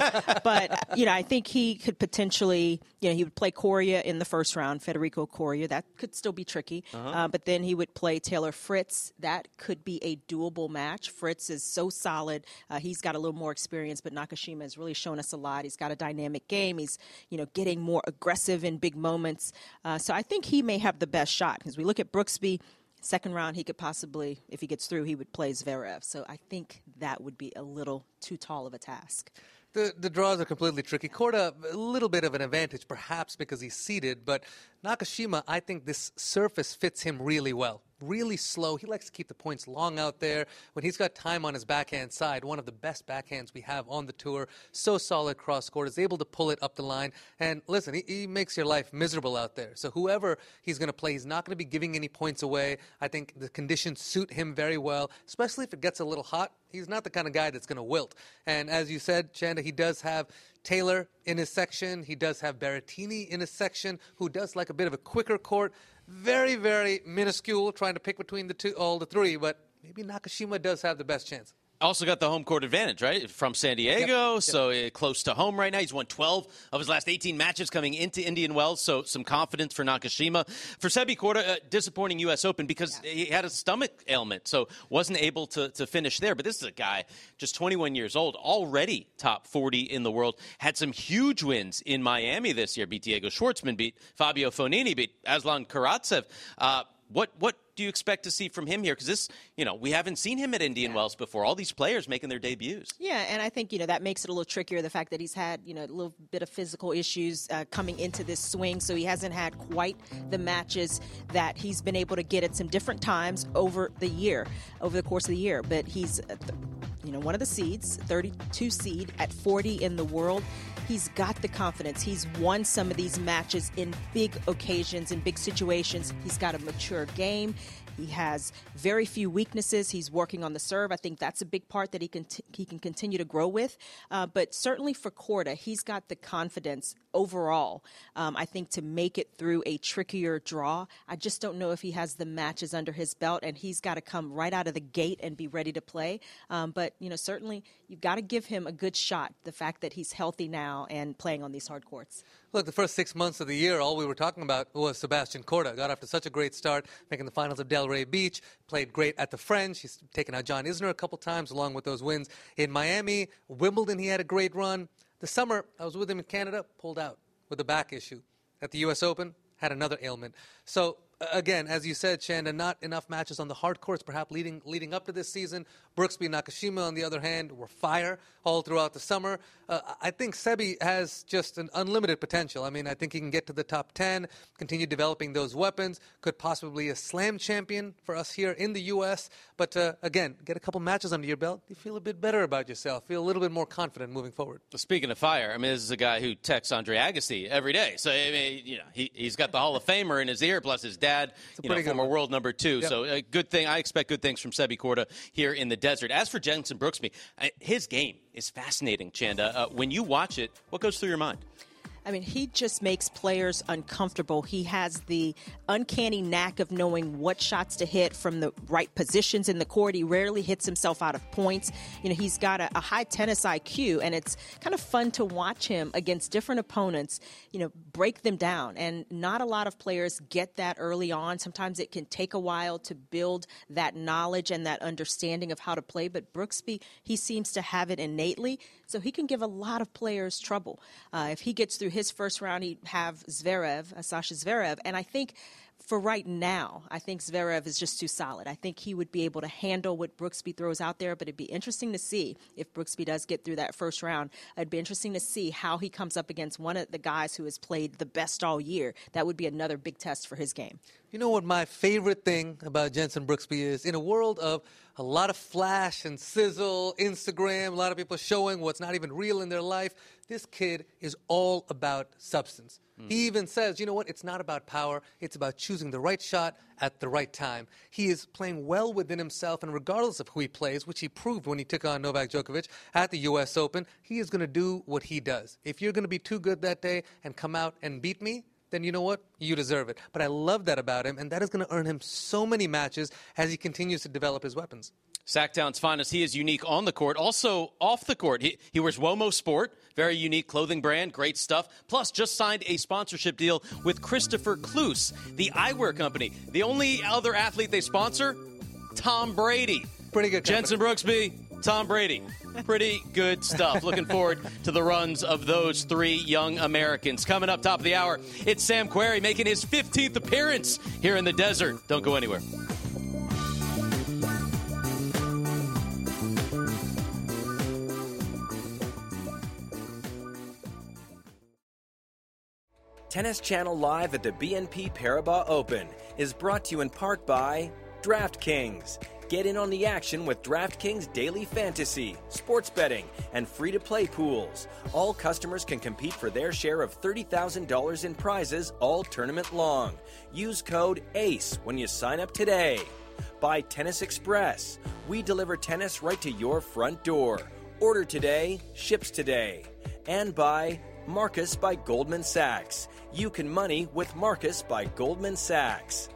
But, you know, I think he could potentially, you know, he would play Coria in the first round, Federico Coria. That could still be tricky. Uh-huh. Uh, but then he would play Taylor Fritz. That could be a doable match. Fritz is so solid. Uh, he's got a little more experience, but Nakashima has really shown us a lot. He's got a dynamic game. He's, you know, getting more aggressive in big moments. Uh, so I think he may have the best shot because we look at Brooksby. Second round, he could possibly, if he gets through, he would play Zverev. So I think that would be a little too tall of a task. The the draws are completely tricky. Korda, a little bit of an advantage, perhaps because he's seeded, but Nakashima, I think this surface fits him really well. Really slow. He likes to keep the points long out there. When he's got time on his backhand side, one of the best backhands we have on the tour. So solid cross court, is able to pull it up the line. And listen, he, he makes your life miserable out there. So whoever he's going to play, he's not going to be giving any points away. I think the conditions suit him very well, especially if it gets a little hot. He's not the kind of guy that's going to wilt. And as you said, Chanda, he does have Taylor in his section. He does have Berrettini in his section, who does like a bit of a quicker court. Very, very minuscule, trying to pick between the two, all the three, but maybe Nakashima does have the best chance. Also got the home court advantage, right, from San Diego, yep. so uh, close to home right now. He's won twelve of his last eighteen matches coming into Indian Wells, so some confidence for Nakashima. For Sebi Korda, uh, disappointing U S Open because yeah. he had a stomach ailment, so wasn't able to, to finish there. But this is a guy just twenty-one years old, already top forty in the world, had some huge wins in Miami this year, beat Diego Schwartzman, beat Fabio Fognini, beat Aslan Karatsev. Uh, what what do you expect to see from him here? Because this, you know, we haven't seen him at Indian Wells before. All these players making their debuts. Yeah, and I think, you know, that makes it a little trickier, the fact that he's had, you know, a little bit of physical issues uh, coming into this swing, so he hasn't had quite the matches that he's been able to get at some different times over the year, over the course of the year. But he's, uh, you know, one of the seeds, thirty-two seed at forty in the world. He's got the confidence. He's won some of these matches in big occasions, in big situations. He's got a mature game. He has very few weaknesses. He's working on the serve. I think that's a big part that he can t- he can continue to grow with. Uh, but certainly for Korda, he's got the confidence overall, um, I think, to make it through a trickier draw. I just don't know if he has the matches under his belt, and he's got to come right out of the gate and be ready to play. Um, but, you know, certainly you've got to give him a good shot, the fact that he's healthy now and playing on these hard courts. Look, the first six months of the year, all we were talking about was Sebastian Korda. Got off to such a great start, making the finals of Delray Beach, played great at the French. He's taken out John Isner a couple times, along with those wins in Miami. Wimbledon, he had a great run. The summer, I was with him in Canada, pulled out with a back issue. At the U S Open, had another ailment. So, again, as you said, Chanda, not enough matches on the hard courts, perhaps leading leading up to this season. Brooksby, Nakashima, on the other hand, were fire all throughout the summer. Uh, I think Sebi has just an unlimited potential. I mean, I think he can get to the top ten, continue developing those weapons, could possibly be a slam champion for us here in the U S. But, uh, again, get a couple matches under your belt, you feel a bit better about yourself, feel a little bit more confident moving forward. Speaking of fire, I mean, this is a guy who texts Andre Agassi every day. So, I mean, you know, he, he's got the Hall of Famer in his ear, plus his dad, you know, former world number two. Yep. So, a good thing. I expect good things from Sebi Korda here in the desert. As for Jenson Brooksby, his game is fascinating, Chanda. Uh, when you watch it, what goes through your mind? I mean, he just makes players uncomfortable. He has the uncanny knack of knowing what shots to hit from the right positions in the court. He rarely hits himself out of points. You know, he's got a, a high tennis I Q, and it's kind of fun to watch him against different opponents, you know, break them down. And not a lot of players get that early on. Sometimes it can take a while to build that knowledge and that understanding of how to play. But Brooksby, he seems to have it innately, so he can give a lot of players trouble. Uh, if he gets through his first round, he'd have Zverev, uh, Sasha Zverev. And I think for right now, I think Zverev is just too solid. I think he would be able to handle what Brooksby throws out there, but it'd be interesting to see if Brooksby does get through that first round. It'd be interesting to see how he comes up against one of the guys who has played the best all year. That would be another big test for his game. You know what my favorite thing about Jenson Brooksby is? In a world of a lot of flash and sizzle, Instagram, a lot of people showing what's not even real in their life, this kid is all about substance. Mm. He even says, you know what, it's not about power, it's about choosing the right shot at the right time. He is playing well within himself, and regardless of who he plays, which he proved when he took on Novak Djokovic at the U S Open, he is going to do what he does. If you're going to be too good that day and come out and beat me, then you know what? You deserve it. But I love that about him, and that is going to earn him so many matches as he continues to develop his weapons. Sacktown's finest. He is unique on the court. Also off the court, he, he wears Womo Sport, very unique clothing brand, great stuff. Plus, just signed a sponsorship deal with Christopher Kluse, the eyewear company. The only other athlete they sponsor, Tom Brady. Pretty good company. Jenson Brooksby, Tom Brady. Pretty good stuff. Looking forward to the runs of those three young Americans. Coming up top of the hour, it's Sam Querrey making his fifteenth appearance here in the desert. Don't go anywhere. Tennis Channel Live at the B N P Paribas Open is brought to you in part by DraftKings. Get in on the action with DraftKings Daily Fantasy, sports betting, and free-to-play pools. All customers can compete for their share of thirty thousand dollars in prizes all tournament long. Use code ACE when you sign up today. By Tennis Express. We deliver tennis right to your front door. Order today, ships today. And by Marcus by Goldman Sachs. You can money with Marcus by Goldman Sachs.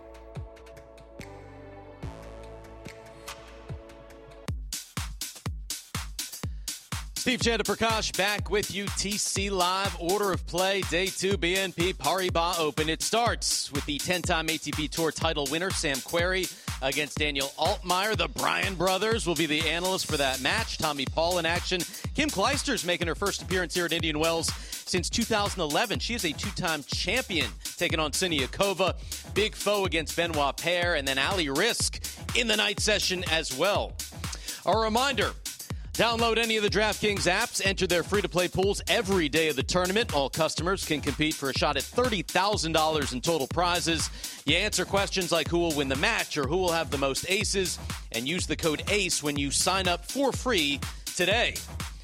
Steve Chandaprakash back with you. T C Live, order of play, day two, B N P Paribas Open. It starts with the ten-time A T P Tour title winner, Sam Querrey, against Daniel Altmaier. The Bryan brothers will be the analysts for that match. Tommy Paul in action. Kim Clijsters making her first appearance here at Indian Wells since two thousand eleven. She is a two-time champion, taking on Siniakova. Big foe against Benoit Paire, and then Ali Risk in the night session as well. A reminder, download any of the DraftKings apps, enter their free-to-play pools every day of the tournament. All customers can compete for a shot at thirty thousand dollars in total prizes. You answer questions like who will win the match or who will have the most aces, and use the code ACE when you sign up for free today.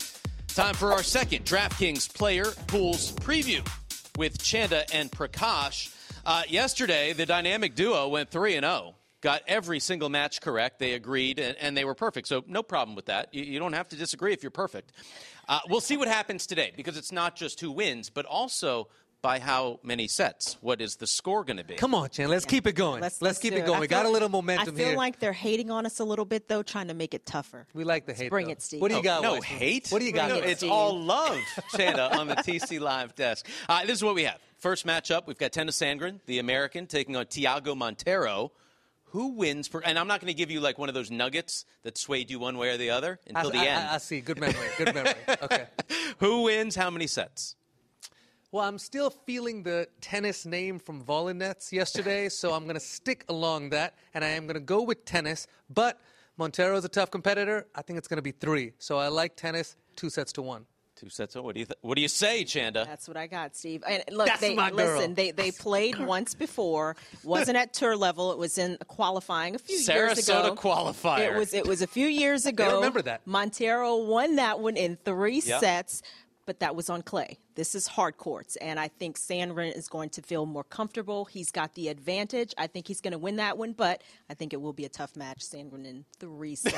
Time for our second DraftKings Player Pools preview with Chanda and Prakash. Uh, yesterday, the dynamic duo went three and oh. Got every single match correct. They agreed, and, and they were perfect. So no problem with that. You, you don't have to disagree if you're perfect. Uh, we'll see what happens today, because it's not just who wins, but also by how many sets. What is the score going to be? Come on, Chan. Let's yeah. keep it going. Let's, let's, let's keep it going. We got a little momentum here. I feel here. like they're hating on us a little bit, though, trying to make it tougher. We like the hate, Let's bring though. it, Steve. What do you oh, got, No, Wesley? hate? What do you got? No, Wesley? it's all love, Chanda, on the T C Live desk. Uh, this is what we have. First matchup, we've got Tennys Sandgren, the American, taking on Thiago Monteiro. Who wins? For, and I'm not going to give you like one of those nuggets that swayed you one way or the other until I, the I, end. I, I see. Good memory. Good memory. Okay. Who wins? How many sets? Well, I'm still feeling the tennis name from Volinets yesterday, so I'm going to stick along that, and I am going to go with tennis. But Monteiro's a tough competitor. I think it's going to be three. So I like tennis, two sets to one. Two sets. What do you th- What do you say, Chanda? That's what I got, Steve. And look, That's they, my girl. listen. They they played once before. Wasn't at tour level. It was in qualifying a few years ago. Sarasota qualifier. It was it was a few years ago. I remember that. Monteiro won that one in three Yep. sets, but that was on clay. This is hard courts, and I think Sandgren is going to feel more comfortable. He's got the advantage. I think he's going to win that one, but I think it will be a tough match. Sandgren in three sets.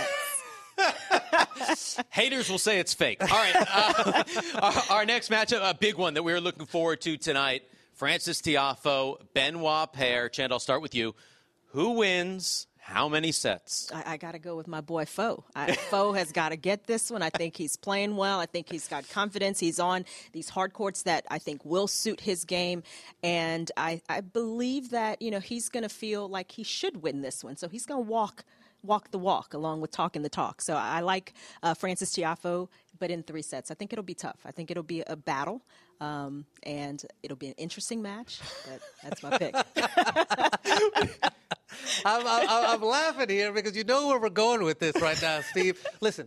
Haters will say it's fake. All right. Uh, our, our next matchup, a big one that we're looking forward to tonight. Frances Tiafoe, Benoit Paire. Chand, I'll start with you. Who wins? How many sets? I, I got to go with my boy Foe. I, Foe has got to get this one. I think he's playing well. I think he's got confidence. He's on these hard courts that I think will suit his game. And I, I believe that, you know, he's going to feel like he should win this one. So he's going to walk walk the walk along with talking the talk. So I like uh, Frances Tiafoe, but in three sets. I think it'll be tough. I think it'll be a battle, um, and it'll be an interesting match, but that's my pick. I'm, I'm, I'm laughing here because you know where we're going with this right now, Steve. Listen,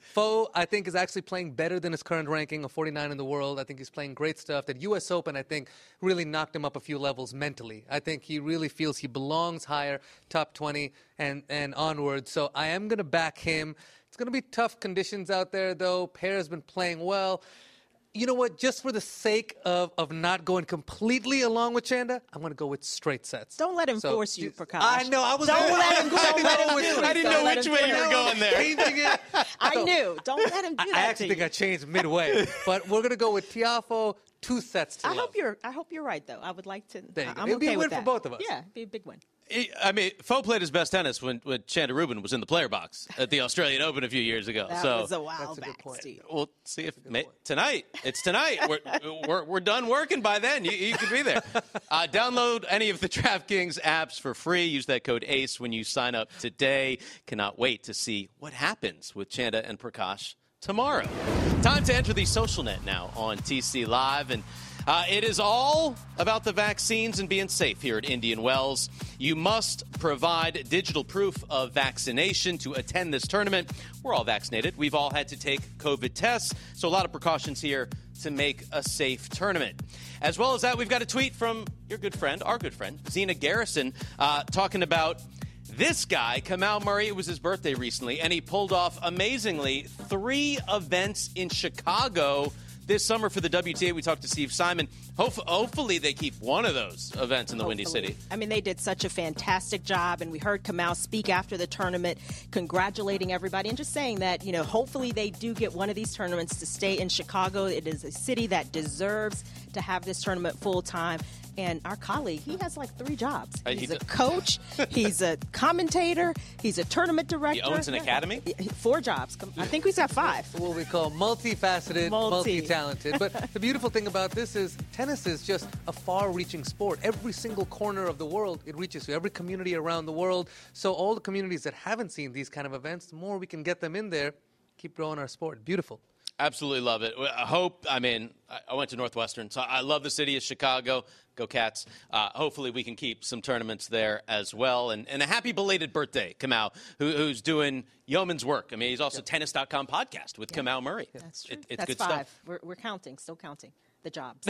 Foe, I think, is actually playing better than his current ranking of forty-nine in the world. I think he's playing great stuff. That U S Open, I think, really knocked him up a few levels mentally. I think he really feels he belongs higher, top twenty and, and onward. So I am going to back him. It's going to be tough conditions out there, though. Pair's been playing well. You know what? Just for the sake of, of not going completely along with Chanda, I'm going to go with straight sets. Don't let him so, force you, Prakash. I know. I was. Don't I, let him. I, Don't let him. which, I didn't know which way you were going there. Changing it. I So, knew. Don't let him do I, that. I actually to think you. I changed midway, but we're going to go with Tiafoe, two sets to I love. hope you're. I hope you're right, though. I would like to. There you go. I'm It'd be okay a with win for that. both of us. Yeah, it'd be a big win. I mean, Foe played his best tennis when, when Chanda Rubin was in the player box at the Australian Open a few years ago. That so was a while That's a good back, point. Steve. we'll see if may, tonight. It's tonight. We're, we're we're done working by then. You, you can be there. Uh, download any of the DraftKings apps for free. Use that code ACE when you sign up today. Cannot wait to see what happens with Chanda and Prakash tomorrow. Time to enter the social net now on T C Live. And uh, it is all about the vaccines and being safe here at Indian Wells. You must provide digital proof of vaccination to attend this tournament. We're all vaccinated. We've all had to take COVID tests, so a lot of precautions here to make a safe tournament. As well as that, we've got a tweet from your good friend, our good friend, Zena Garrison, uh, talking about this guy, Kamau Murray. It was his birthday recently, and he pulled off, amazingly, three events in Chicago this summer for the W T A. We talked to Steve Simon. Hope, hopefully they keep one of those events in the Windy City. I mean, they did such a fantastic job, and we heard Kamau speak after the tournament, congratulating everybody and just saying that, you know, hopefully they do get one of these tournaments to stay in Chicago. It is a city that deserves to have this tournament full time. And our colleague, he has like three jobs. Uh, He's he a d- coach, he's a commentator, he's a tournament director. He owns an academy? Four jobs. I think he's got five. What we call multifaceted, Multi. multi-talented. But the beautiful thing about this is tennis is just a far-reaching sport. Every single corner of the world, it reaches to every community around the world. So all the communities that haven't seen these kind of events, the more we can get them in there, keep growing our sport. Beautiful. Absolutely love it. I hope, I mean, I went to Northwestern, so I love the city of Chicago. Go Cats. Uh, hopefully we can keep some tournaments there as well. And, and a happy belated birthday, Kamau, who, who's doing yeoman's work. I mean, he's also yep. Tennis dot com podcast with yep. Kamau Murray. That's true. It, it's That's good five. stuff. We're, we're counting, still counting the jobs.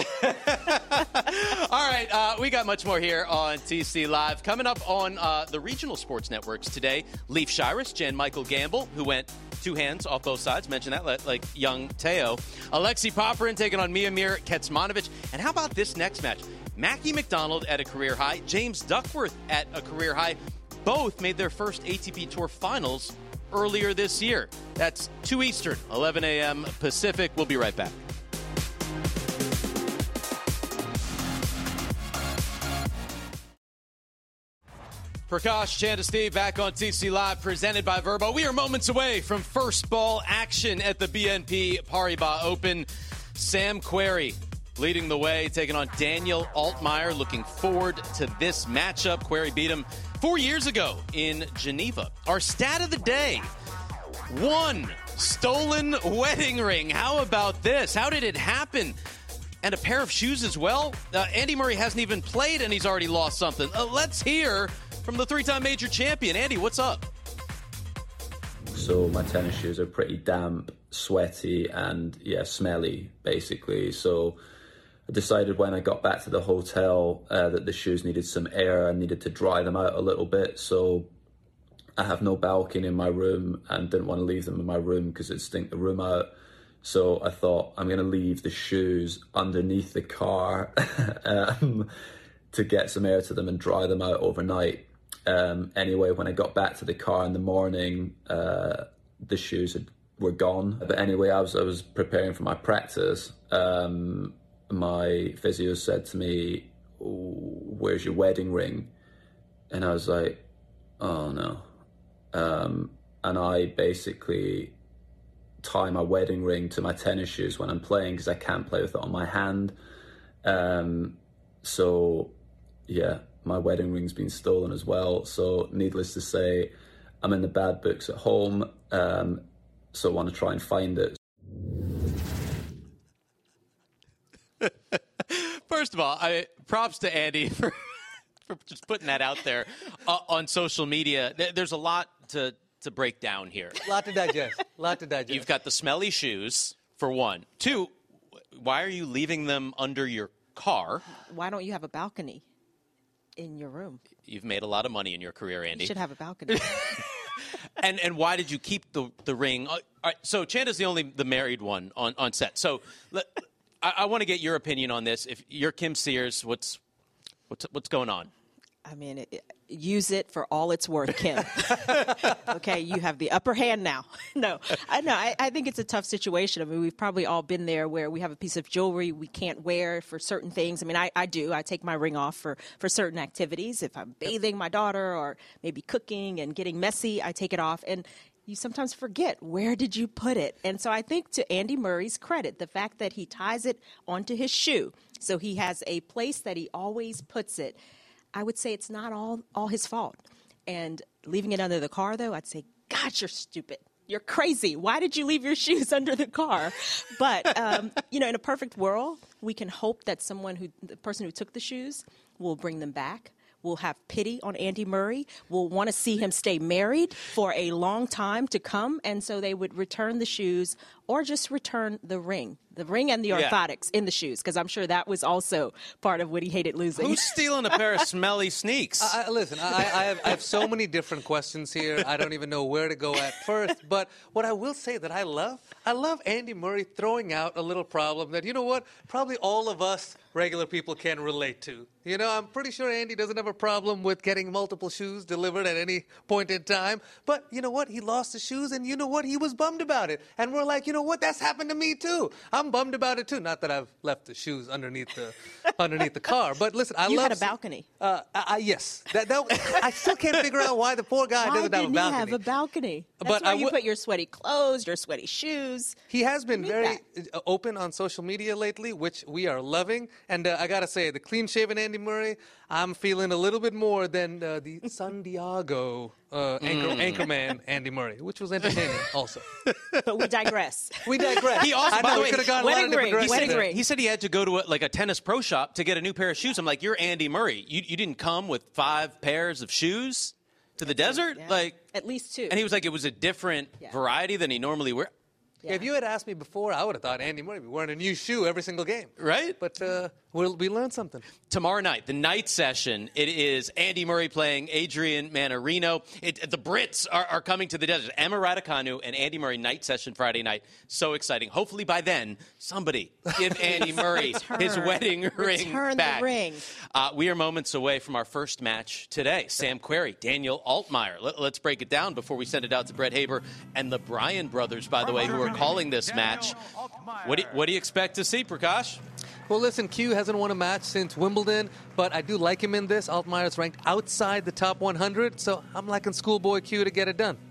All right, uh, we got much more here on T C Live. Coming up on uh, the regional sports networks today, Leif Shiras, Jan Michael Gamble, who went two hands off both sides. Mention that, like, like young Teo. Alexei Popyrin taking on Miomir Kecmanovic. And how about this next match? Mackie McDonald at a career high, James Duckworth at a career high. Both made their first A T P Tour finals earlier this year. That's two Eastern, eleven a.m. Pacific. We'll be right back. Prakash, Chanda, Steve, back on T C Live, presented by Verbo. We are moments away from first ball action at the B N P Paribas Open. Sam Querrey leading the way, taking on Daniel Altmaier. Looking forward to this matchup. Querrey beat him four years ago in Geneva. Our stat of the day, one stolen wedding ring. How about this? How did it happen? And a pair of shoes as well. Uh, Andy Murray hasn't even played, and he's already lost something. Uh, let's hear from the three-time major champion. Andy, what's up? So my tennis shoes are pretty damp, sweaty, and yeah, smelly, basically. So I decided when I got back to the hotel uh, that the shoes needed some air. I needed to dry them out a little bit. So I have no balcony in my room and didn't want to leave them in my room because it'd stink the room out. So I thought, I'm going to leave the shoes underneath the car um, to get some air to them and dry them out overnight. Um, anyway, when I got back to the car in the morning, uh, the shoes had, were gone. But anyway, I was I was preparing for my practice. Um, my physio said to me, "Where's your wedding ring?" And I was like, "Oh no!" Um, and I basically tie my wedding ring to my tennis shoes when I'm playing because I can't play with it on my hand. Um, so, yeah. My wedding ring's been stolen as well. So needless to say, I'm in the bad books at home. Um, so I want to try and find it. First of all, I, props to Andy for, for just putting that out there uh, on social media. There's a lot to to break down here. A lot to digest. A lot to digest. You've got the smelly shoes, for one. Two, why are you leaving them under your car? Why don't you have a balcony in your room? You've made a lot of money in your career, Andy. You should have a balcony. and and why did you keep the the ring? Uh, all right, so Chanda's the only the married one on, on set. So let, I, I want to get your opinion on this. If you're Kim Sears, what's what's what's going on? I mean, it, it, use it for all it's worth, Kim. Okay, you have the upper hand now. no, I know. I, I think it's a tough situation. I mean, we've probably all been there where we have a piece of jewelry we can't wear for certain things. I mean, I, I do. I take my ring off for, for certain activities. If I'm bathing my daughter or maybe cooking and getting messy, I take it off. And you sometimes forget, where did you put it? And so I think to Andy Murray's credit, the fact that he ties it onto his shoe, so he has a place that he always puts it, I would say it's not all, all his fault. And leaving it under the car, though, I'd say, God, you're stupid. You're crazy. Why did you leave your shoes under the car? But, um, you know, in a perfect world, we can hope that someone who, the person who took the shoes will bring them back. Will have pity on Andy Murray, will want to see him stay married for a long time to come, and so they would return the shoes or just return the ring. The ring and the orthotics yeah. in the shoes, because I'm sure that was also part of what he hated losing. Who's stealing a pair of smelly sneaks? I, I, listen, I, I, have, I have so many different questions here. I don't even know where to go at first. But what I will say that I love, I love Andy Murray throwing out a little problem that, you know what, probably all of us regular people can relate to. You know, I'm pretty sure Andy doesn't have a problem with getting multiple shoes delivered at any point in time. But you know what? He lost the shoes, and you know what? He was bummed about it. And we're like, you know what? That's happened to me, too. I'm bummed about it, too. Not that I've left the shoes underneath the underneath the car. But listen, I you love... You had a balcony. Uh, I, I, yes. That, that, I still can't figure out why the poor guy why doesn't have a balcony. Why didn't he have a balcony? That's but where I you w- put your sweaty clothes, your sweaty shoes. He has been very that. open on social media lately, which we are loving. And uh, I got to say, the clean-shaven Andy Murray, I'm feeling a little bit more than uh, the San Diego uh, anchor, mm. anchorman Andy Murray, which was entertaining also. But we digress. We digress. He also, I by know, the way, could have gone wedding a lot of ring, different wedding directions. ring. He said he had to go to a, like a tennis pro shop to get a new pair of shoes. I'm like, you're Andy Murray. You you didn't come with five pairs of shoes to the desert? Yeah. Like at least two. And he was like, it was a different yeah. variety than he normally wears. Yeah. If you had asked me before, I would have thought Andy Murray would be wearing a new shoe every single game. Right? But uh, we'll, we learned something. Tomorrow night, the night session, it is Andy Murray playing Adrian Manarino. It, the Brits are, are coming to the desert. Emma Raducanu and Andy Murray night session Friday night. So exciting. Hopefully by then, somebody give Andy Murray Return. his wedding Return ring the back. ring. Uh, we are moments away from our first match today. Sam Querrey, Daniel Altmaier. Let, let's break it down before we send it out to Brett Haber and the Bryan brothers, by the way, who are calling this match. What do, you, what do you expect to see, Prakash? Well, listen, Q hasn't won a match since Wimbledon, but I do like him in this. Altmaier's ranked outside the top one hundred, so I'm liking schoolboy Q to get it done.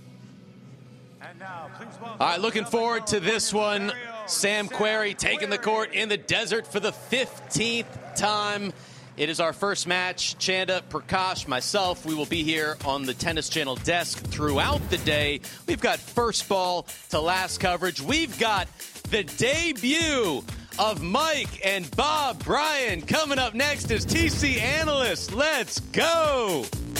All right, looking forward to this one. Sam Querrey taking the court in the desert for the fifteenth time. It is our first match. Chanda, Prakash, myself, we will be here on the Tennis Channel desk throughout the day. We've got first ball to last coverage. We've got the debut of Mike and Bob Bryan coming up next as T C analysts. Let's go.